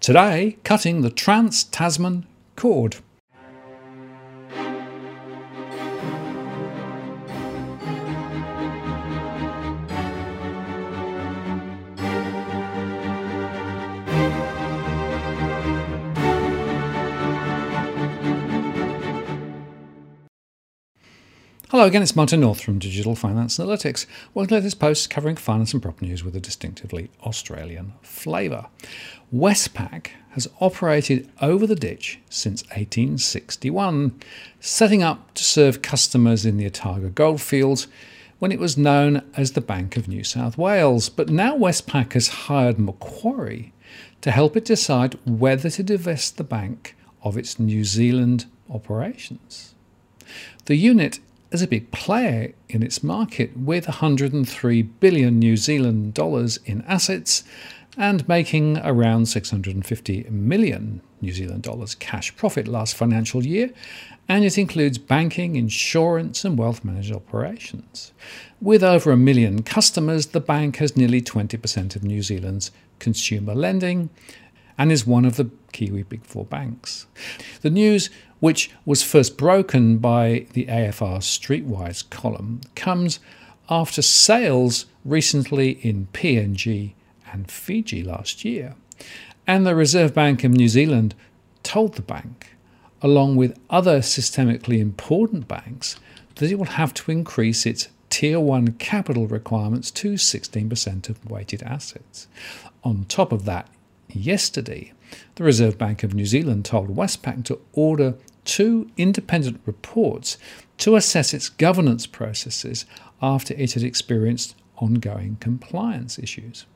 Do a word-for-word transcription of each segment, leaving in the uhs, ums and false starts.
Today, cutting the Trans-Tasman cord. Hello again, it's Martin North from Digital Finance Analytics. Welcome to this post covering finance and property news with a distinctively Australian flavour. Westpac has operated over the ditch since eighteen sixty-one, setting up to serve customers in the Otago goldfields when it was known as the Bank of New South Wales. But now Westpac has hired Macquarie to help it decide whether to divest the bank of its New Zealand operations. The unit is a big player in its market with one hundred three billion New Zealand dollars in assets and making around six hundred fifty million New Zealand dollars cash profit last financial year, and it includes banking, insurance and wealth management operations. With over a million customers, the bank has nearly twenty percent of New Zealand's consumer lending and is one of the Kiwi Big Four banks. The news, which was first broken by the A F R Streetwise column, comes after sales recently in P N G and Fiji last year. And the Reserve Bank of New Zealand told the bank, along with other systemically important banks, that it will have to increase its Tier one capital requirements to sixteen percent of weighted assets. On top of that, yesterday, the Reserve Bank of New Zealand told Westpac to order two independent reports to assess its governance processes after it had experienced ongoing compliance issues.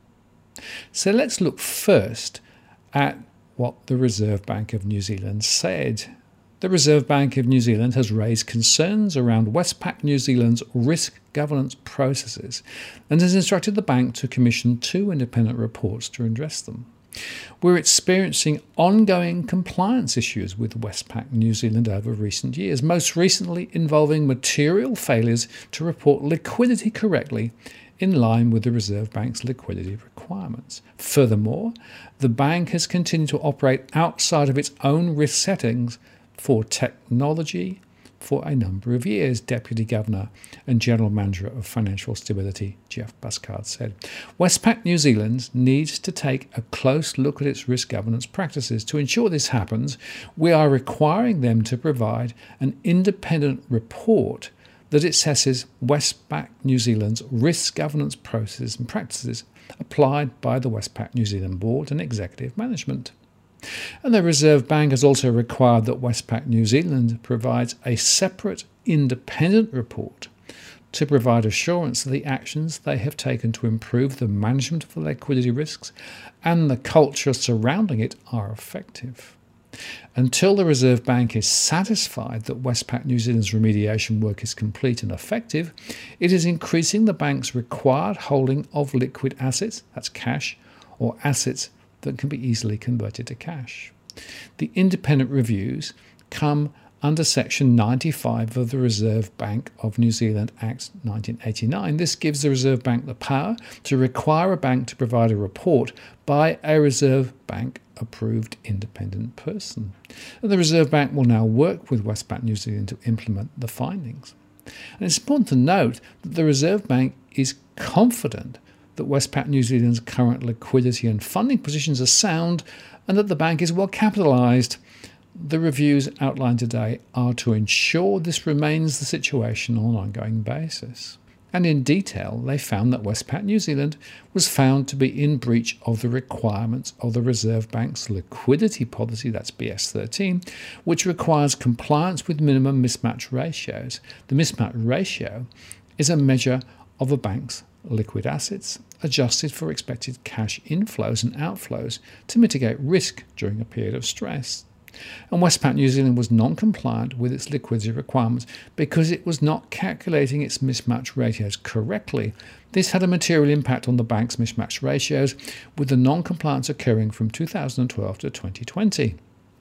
So let's look first at what the Reserve Bank of New Zealand said. The Reserve Bank of New Zealand has raised concerns around Westpac New Zealand's risk governance processes and has instructed the bank to commission two independent reports to address them. We're experiencing ongoing compliance issues with Westpac New Zealand over recent years, most recently involving material failures to report liquidity correctly in line with the Reserve Bank's liquidity requirements. Furthermore, the bank has continued to operate outside of its own risk settings for technology for a number of years, Deputy Governor and General Manager of Financial Stability Jeff Buscard said. Westpac New Zealand needs to take a close look at its risk governance practices. To ensure this happens, we are requiring them to provide an independent report that assesses Westpac New Zealand's risk governance processes and practices applied by the Westpac New Zealand Board and Executive Management. And the Reserve Bank has also required that Westpac New Zealand provides a separate independent report to provide assurance that the actions they have taken to improve the management of the liquidity risks and the culture surrounding it are effective. Until the Reserve Bank is satisfied that Westpac New Zealand's remediation work is complete and effective, it is increasing the bank's required holding of liquid assets, that's cash, or assets that can be easily converted to cash. The independent reviews come under Section ninety-five of the Reserve Bank of New Zealand Act nineteen eighty-nine. This gives the Reserve Bank the power to require a bank to provide a report by a Reserve Bank approved independent person. And the Reserve Bank will now work with Westpac New Zealand to implement the findings. And it's important to note that the Reserve Bank is confident that Westpac New Zealand's current liquidity and funding positions are sound and that the bank is well capitalised. The reviews outlined today are to ensure this remains the situation on an ongoing basis. And in detail, they found that Westpac New Zealand was found to be in breach of the requirements of the Reserve Bank's liquidity policy, that's B S thirteen, which requires compliance with minimum mismatch ratios. The mismatch ratio is a measure of a bank's liquid assets adjusted for expected cash inflows and outflows to mitigate risk during a period of stress. And Westpac New Zealand was non-compliant with its liquidity requirements because it was not calculating its mismatch ratios correctly. This had a material impact on the bank's mismatch ratios, with the non-compliance occurring from two thousand twelve to twenty twenty.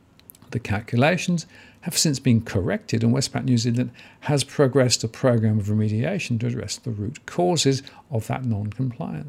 The calculations have since been corrected, and Westpac New Zealand has progressed a program of remediation to address the root causes of that non-compliance.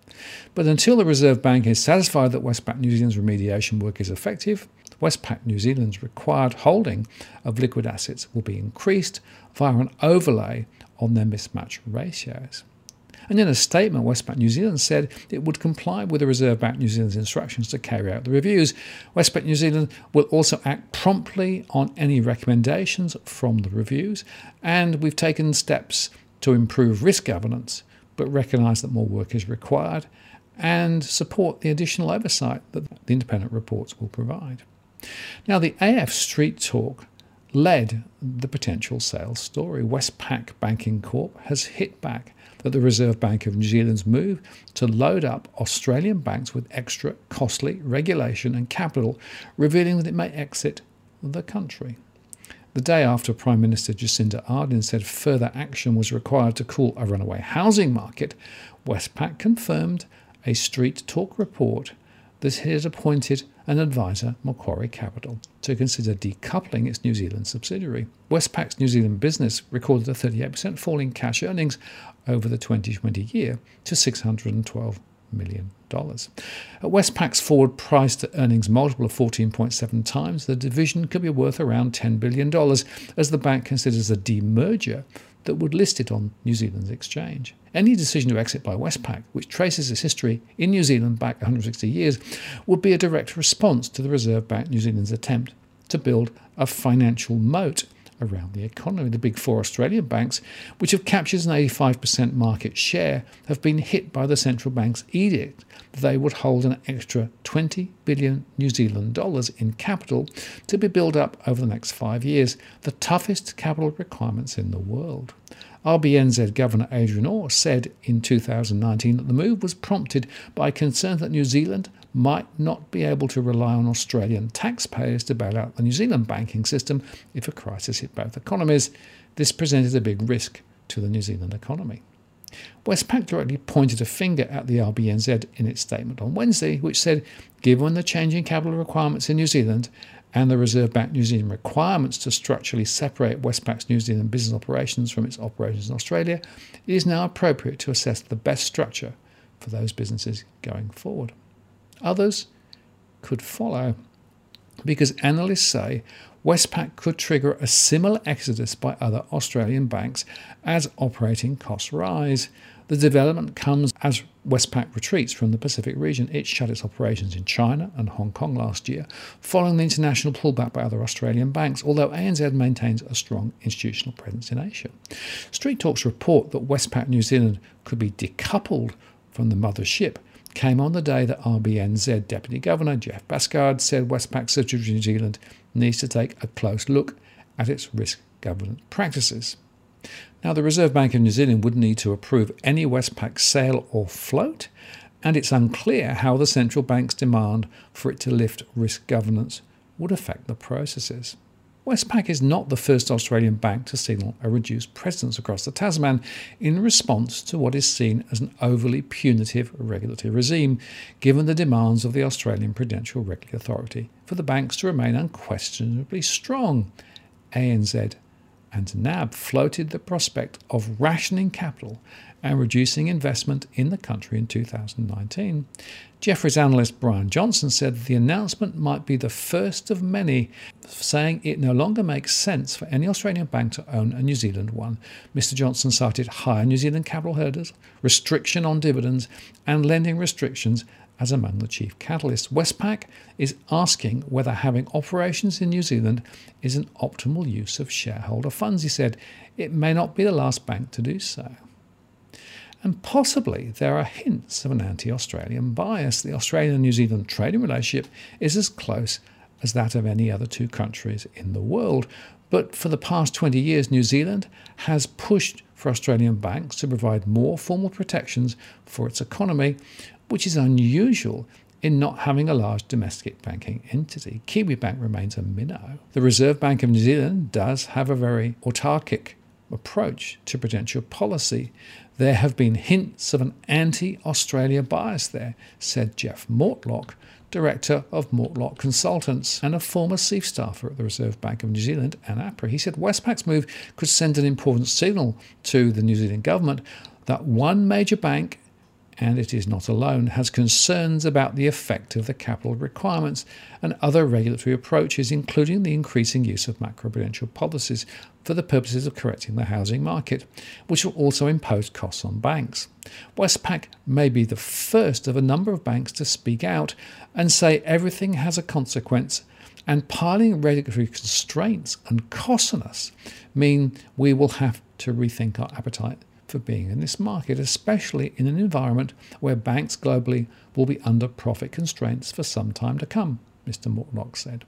But until the Reserve Bank is satisfied that Westpac New Zealand's remediation work is effective, Westpac New Zealand's required holding of liquid assets will be increased via an overlay on their mismatch ratios. And in a statement, Westpac New Zealand said it would comply with the Reserve Bank New Zealand's instructions to carry out the reviews. Westpac New Zealand will also act promptly on any recommendations from the reviews, and we've taken steps to improve risk governance, but recognise that more work is required and support the additional oversight that the independent reports will provide. Now, the A F Street Talk led the potential sales story. Westpac Banking Corp has hit back at the Reserve Bank of New Zealand's move to load up Australian banks with extra costly regulation and capital, revealing that it may exit the country. The day after Prime Minister Jacinda Ardern said further action was required to cool a runaway housing market, Westpac confirmed a Street Talk report that it had appointed an advisor, Macquarie Capital, to consider decoupling its New Zealand subsidiary. Westpac's New Zealand business recorded a thirty-eight percent fall in cash earnings over the twenty twenty year to six hundred twelve million dollars. At Westpac's forward price to earnings multiple of fourteen point seven times, the division could be worth around ten billion dollars as the bank considers a demerger that would list it on New Zealand's exchange. Any decision to exit by Westpac, which traces its history in New Zealand back one hundred sixty years, would be a direct response to the Reserve Bank New Zealand's attempt to build a financial moat around the economy. The big four Australian banks, which have captured an eighty-five percent market share, have been hit by the central bank's edict that they would hold an extra twenty billion New Zealand dollars in capital to be built up over the next five years, the toughest capital requirements in the world. R B N Z Governor Adrian Orr said in two thousand nineteen that the move was prompted by concern that New Zealand might not be able to rely on Australian taxpayers to bail out the New Zealand banking system if a crisis hit both economies. This presented a big risk to the New Zealand economy. Westpac directly pointed a finger at the R B N Z in its statement on Wednesday, which said, given the changing capital requirements in New Zealand and the Reserve Bank New Zealand requirements to structurally separate Westpac's New Zealand business operations from its operations in Australia, it is now appropriate to assess the best structure for those businesses going forward. Others could follow, because analysts say Westpac could trigger a similar exodus by other Australian banks as operating costs rise. The development comes as Westpac retreats from the Pacific region. It shut its operations in China and Hong Kong last year, following the international pullback by other Australian banks, although A N Z maintains a strong institutional presence in Asia. Street Talk's report that Westpac New Zealand could be decoupled from the mothership came on the day that R B N Z Deputy Governor Jeff Baskard said Westpac subsidiary New Zealand needs to take a close look at its risk governance practices. Now, the Reserve Bank of New Zealand would need to approve any Westpac sale or float, and it's unclear how the central bank's demand for it to lift risk governance would affect the processes. Westpac is not the first Australian bank to signal a reduced presence across the Tasman in response to what is seen as an overly punitive regulatory regime, given the demands of the Australian Prudential Regulatory Authority for the banks to remain unquestionably strong. A N Z and N A B floated the prospect of rationing capital and reducing investment in the country in two thousand nineteen. Jefferies analyst Brian Johnson said that the announcement might be the first of many, saying it no longer makes sense for any Australian bank to own a New Zealand one. Mister Johnson cited higher New Zealand capital hurdles, restriction on dividends, and lending restrictions as among the chief catalysts. Westpac is asking whether having operations in New Zealand is an optimal use of shareholder funds. He said it may not be the last bank to do so. And possibly there are hints of an anti-Australian bias. The Australian and New Zealand trading relationship is as close as that of any other two countries in the world. But for the past twenty years, New Zealand has pushed for Australian banks to provide more formal protections for its economy, which is unusual in not having a large domestic banking entity. Kiwibank remains a minnow. The Reserve Bank of New Zealand does have a very autarkic approach to prudential policy. There have been hints of an anti-Australia bias there, said Jeff Mortlock, director of Mortlock Consultants and a former chief staffer at the Reserve Bank of New Zealand and APRA. He said Westpac's move could send an important signal to the New Zealand government that one major bank and it is not alone, has concerns about the effect of the capital requirements and other regulatory approaches, including the increasing use of macroprudential policies for the purposes of correcting the housing market, which will also impose costs on banks. Westpac may be the first of a number of banks to speak out and say everything has a consequence, and piling regulatory constraints and costs on us mean we will have to rethink our appetite for being in this market, especially in an environment where banks globally will be under profit constraints for some time to come, Mister Mortlock said.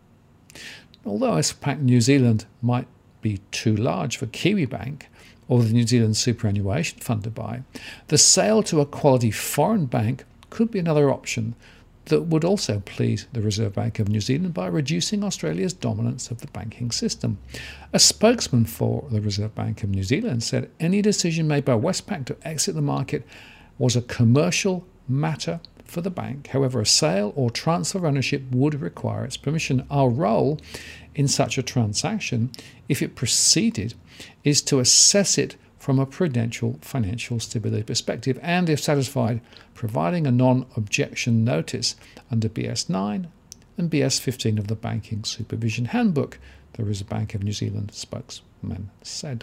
Although Westpac New Zealand might be too large for Kiwibank or the New Zealand superannuation fund to buy, the sale to a quality foreign bank could be another option that would also please the Reserve Bank of New Zealand by reducing Australia's dominance of the banking system. A spokesman for the Reserve Bank of New Zealand said any decision made by Westpac to exit the market was a commercial matter for the bank. However, a sale or transfer of ownership would require its permission. Our role in such a transaction, if it proceeded, is to assess it from a prudential financial stability perspective and, if satisfied, providing a non-objection notice under B S nine and B S fifteen of the Banking Supervision Handbook, the Reserve Bank of New Zealand spokesman said.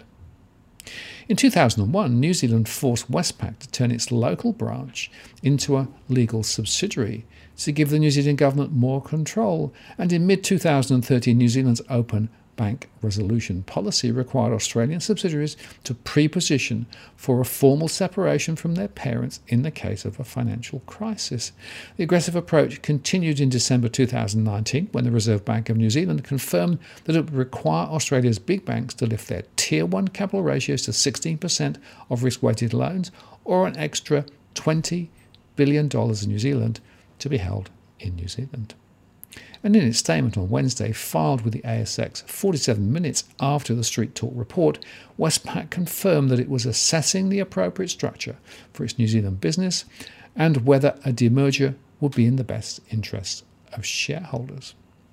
In two thousand one, New Zealand forced Westpac to turn its local branch into a legal subsidiary to give the New Zealand government more control, and in mid twenty thirteen, New Zealand's open bank resolution policy required Australian subsidiaries to pre-position for a formal separation from their parents in the case of a financial crisis. The aggressive approach continued in December two thousand nineteen when the Reserve Bank of New Zealand confirmed that it would require Australia's big banks to lift their Tier one capital ratios to sixteen percent of risk-weighted loans, or an extra twenty billion dollars in New Zealand to be held in New Zealand. And in its statement on Wednesday, filed with the A S X forty-seven minutes after the Street Talk report, Westpac confirmed that it was assessing the appropriate structure for its New Zealand business and whether a demerger would be in the best interest of shareholders.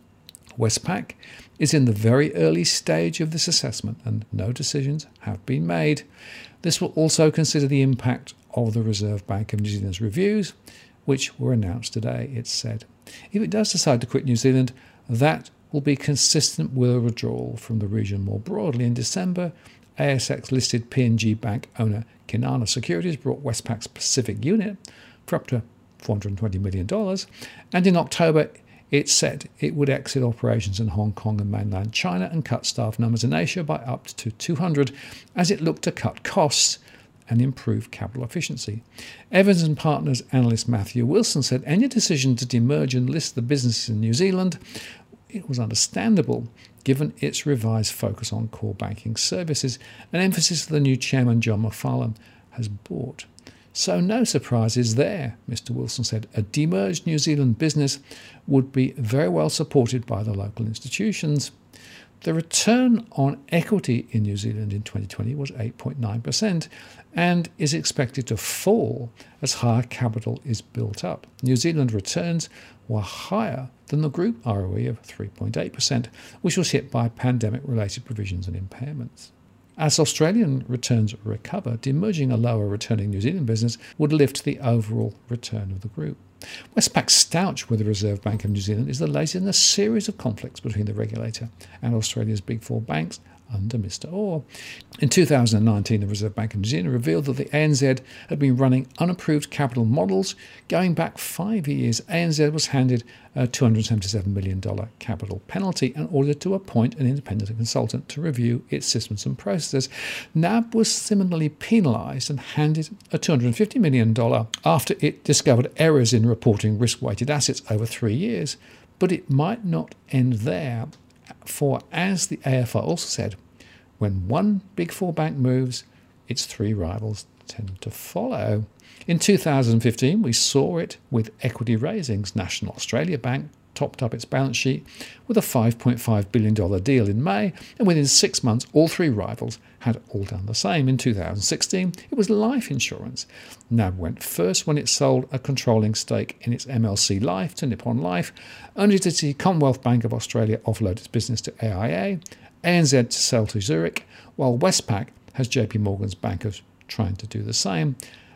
Westpac is in the very early stage of this assessment and no decisions have been made. This will also consider the impact of the Reserve Bank of New Zealand's reviews, which were announced today, it said. If it does decide to quit New Zealand, that will be consistent with a withdrawal from the region more broadly. In December, A S X-listed P and G Bank owner Kinana Securities brought Westpac's Pacific unit for up to four hundred twenty million dollars, and in October it said it would exit operations in Hong Kong and mainland China and cut staff numbers in Asia by up to two hundred as it looked to cut costs and improve capital efficiency. Evans and Partners analyst Matthew Wilson said any decision to demerge and list the business in New Zealand, it was understandable given its revised focus on core banking services, an emphasis the new chairman John McFarlane has brought. So no surprises there, Mister Wilson said. A demerged New Zealand business would be very well supported by the local institutions. The return on equity in New Zealand in twenty twenty was eight point nine percent and is expected to fall as higher capital is built up. New Zealand returns were higher than the group R O E of three point eight percent, which was hit by pandemic-related provisions and impairments. As Australian returns recover, demerging a lower returning New Zealand business would lift the overall return of the group. Westpac's stouch with the Reserve Bank of New Zealand is the latest in a series of conflicts between the regulator and Australia's big four banks under Mister Orr. In two thousand nineteen, the Reserve Bank of New Zealand revealed that the A N Z had been running unapproved capital models. Going back five years, A N Z was handed a two hundred seventy-seven million dollars capital penalty and ordered to appoint an independent consultant to review its systems and processes. N A B was similarly penalised and handed a two hundred fifty million dollars after it discovered errors in reporting risk-weighted assets over three years. But it might not end there, for as the A F R also said, when one big four bank moves, its three rivals tend to follow. In two thousand fifteen, we saw it with equity raisings. National Australia Bank topped up its balance sheet with a five point five billion dollars deal in May, and within six months, all three rivals had all done the same. In two thousand sixteen, it was life insurance. N A B went first when it sold a controlling stake in its M L C Life to Nippon Life, only to see Commonwealth Bank of Australia offload its business to A I A, A N Z to sell to Zurich, while Westpac has J P Morgan's bankers trying to do the same.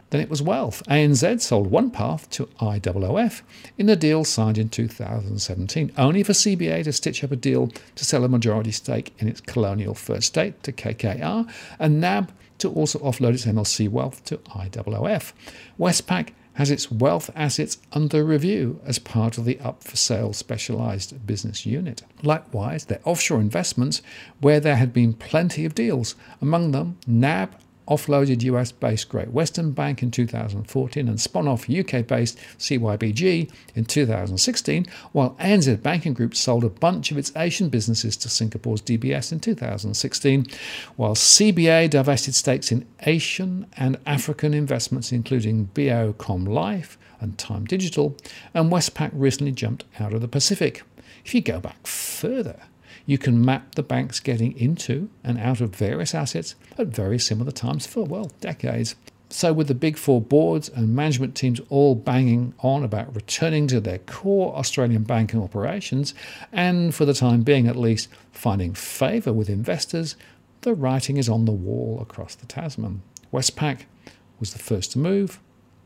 Then it was Wealth. A N Z sold OnePath to I O O F in a deal signed in two thousand seventeen, only for C B A to stitch up a deal to sell a majority stake in its Colonial First State to K K R, and N A B to also offload its M L C Wealth to I O O F. Westpac has its wealth assets under review as part of the up-for-sale specialised business unit. Likewise, their offshore investments, where there had been plenty of deals, among them N A B offloaded U S-based Great Western Bank in two thousand fourteen and spun off U K-based C Y B G in two thousand sixteen, while A N Z Banking Group sold a bunch of its Asian businesses to Singapore's D B S in two thousand sixteen, while C B A divested stakes in Asian and African investments including Biocom Life and Time Digital, and Westpac recently jumped out of the Pacific. If you go back further, you can map the banks getting into and out of various assets at very similar times for, well, decades. So with the big four boards and management teams all banging on about returning to their core Australian banking operations, and for the time being at least finding favour with investors, the writing is on the wall across the Tasman. Westpac was the first to move.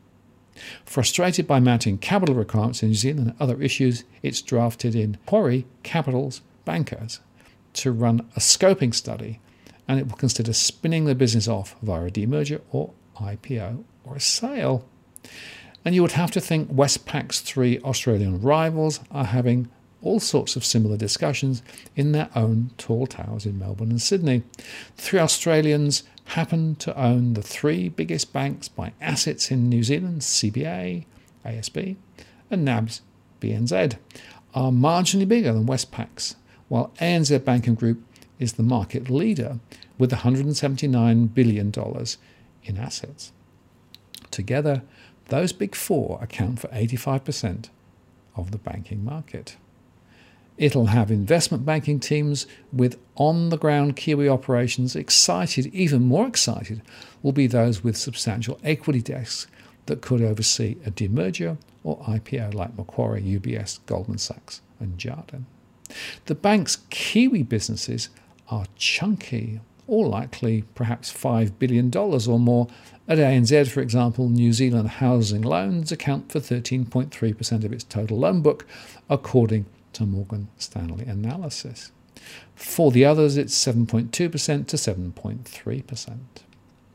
Frustrated by mounting capital requirements in New Zealand and other issues, it's drafted in Macquarie Capital's bankers to run a scoping study, and it will consider spinning the business off via a demerger or I P O or a sale. And you would have to think Westpac's three Australian rivals are having all sorts of similar discussions in their own tall towers in Melbourne and Sydney. The three Australians happen to own the three biggest banks by assets in New Zealand, C B A, A S B, and N A B's B N Z, are marginally bigger than Westpac's, while A N Z Banking Group is the market leader with one hundred seventy-nine billion dollars in assets. Together, those big four account for eighty-five percent of the banking market. It'll have investment banking teams with on-the-ground Kiwi operations. Excited, even more excited, will be those with substantial equity desks that could oversee a demerger or I P O like Macquarie, U B S, Goldman Sachs and Jarden. The bank's Kiwi businesses are chunky, or likely perhaps five billion dollars or more. At A N Z, for example, New Zealand housing loans account for thirteen point three percent of its total loan book, according to Morgan Stanley analysis. For the others, it's seven point two percent to seven point three percent.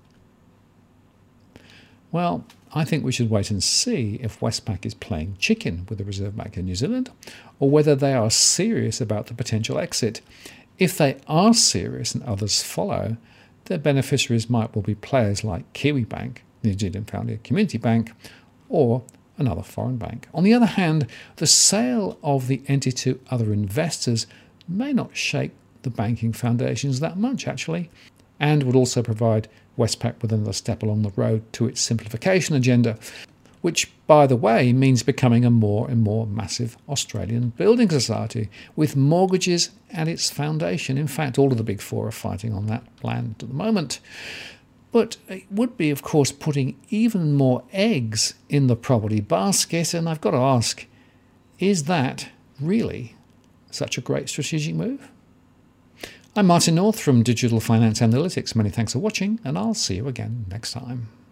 Well, I think we should wait and see if Westpac is playing chicken with the Reserve Bank of New Zealand, or whether they are serious about the potential exit. If they are serious and others follow, their beneficiaries might well be players like Kiwibank, New Zealand Foundry Community Bank, or another foreign bank. On the other hand, the sale of the entity to other investors may not shake the banking foundations that much, actually, and would also provide Westpac with another step along the road to its simplification agenda, which, by the way, means becoming a more and more massive Australian building society, with mortgages at its foundation. In fact, all of the big four are fighting on that plan at the moment. But it would be, of course, putting even more eggs in the property basket, and I've got to ask, is that really such a great strategic move? I'm Martin North from Digital Finance Analytics. Many thanks for watching, and I'll see you again next time.